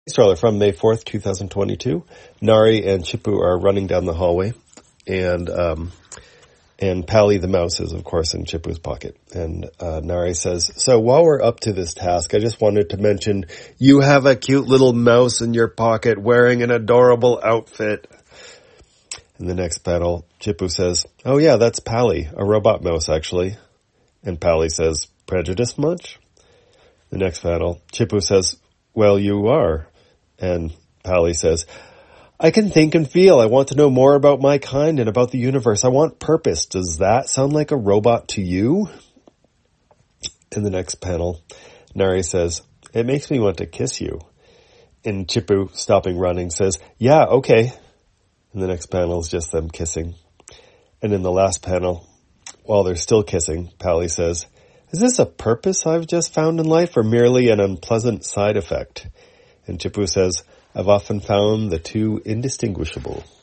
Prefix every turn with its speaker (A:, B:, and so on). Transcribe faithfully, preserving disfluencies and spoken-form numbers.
A: Stroller from May fourth, twenty twenty-two. Nari and Chippu are running down the hallway, and um, and Pally the mouse is, of course, in Chippu's pocket. And uh, Nari says, so while we're up to this task, I just wanted to mention you have a cute little mouse in your pocket wearing an adorable outfit. In the next panel, Chippu says, oh yeah, that's Pally, a robot mouse, actually. And Pally says, prejudice much? The next panel, Chippu says, well, you are. And Pally says, I can think and feel. I want to know more about my kind and about the universe. I want purpose. Does that sound like a robot to you? In the next panel, Nari says, it makes me want to kiss you. And Chippu, stopping running, says, yeah, okay. And the next panel is just them kissing. And in the last panel, while they're still kissing, Pally says, is this a purpose I've just found in life or merely an unpleasant side effect? And Chippu says, I've often found the two indistinguishable.